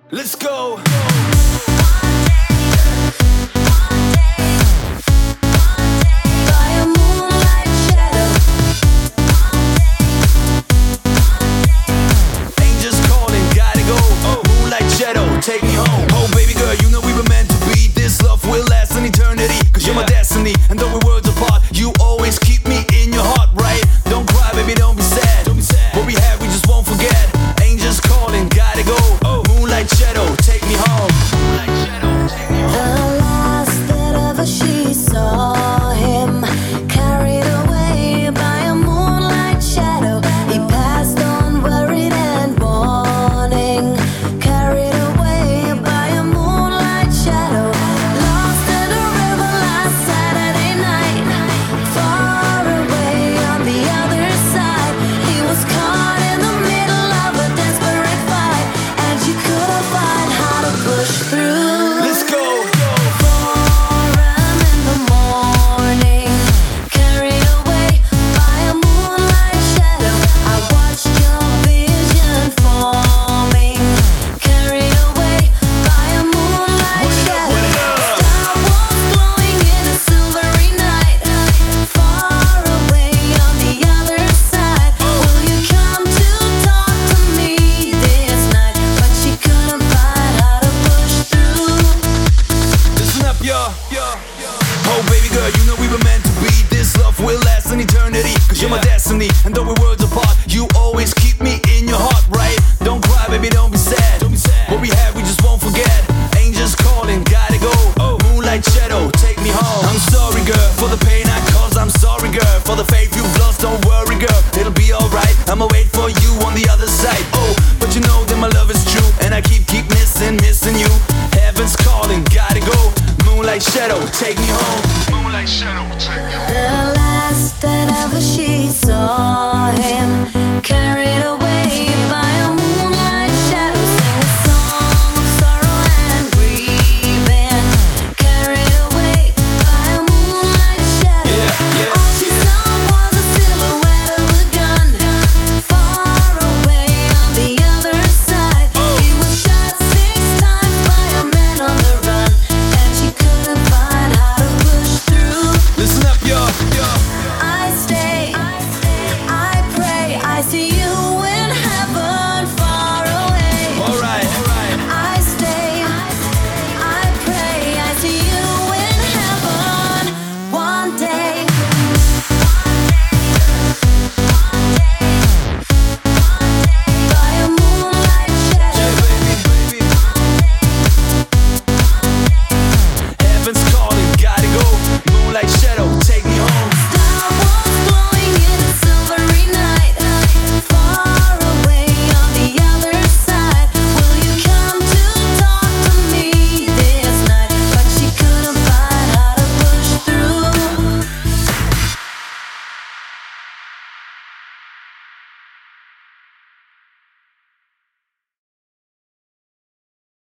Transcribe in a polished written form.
Let's go. Angels calling, gotta go. Moonlight shadow, take me home. Oh baby girl, you know we were meant to be. This love will last an eternity. Cause you're my destiny, and though we're worlds apart, you always keep me in your heart, right? Don't cry, baby, don't be sad. What we had, we just won't forget. Angels calling, gotta go. Moonlight shadow, take me home. The last that ever she saw him, carried away by a moonlight shadow. He passed on worried and mourning, carried away by a moonlight shadow. Lost in a river last Saturday night, far away on the other side. He was caught in the middle of a desperate fight, and she couldn't find how to push through. Let's go. Oh baby girl, you know we were meant to be. This love will last an eternity. Cause you're my destiny, and though we're worlds apart, you always keep me in your heart, right? Don't cry, baby, don't be sad. What we had, we just won't forget. Angels calling, gotta go. Moonlight shadow, take me home. I'm sorry girl, for the pain I caused. I'm sorry girl, for the faith you've lost. Don't worry girl, it'll be alright. I'ma wait for you on the other side. Oh, but you know that my love is true, and I keep missing you. Heaven's calling, gotta go. Moonlight shadow, take me home. Moonlight shadow.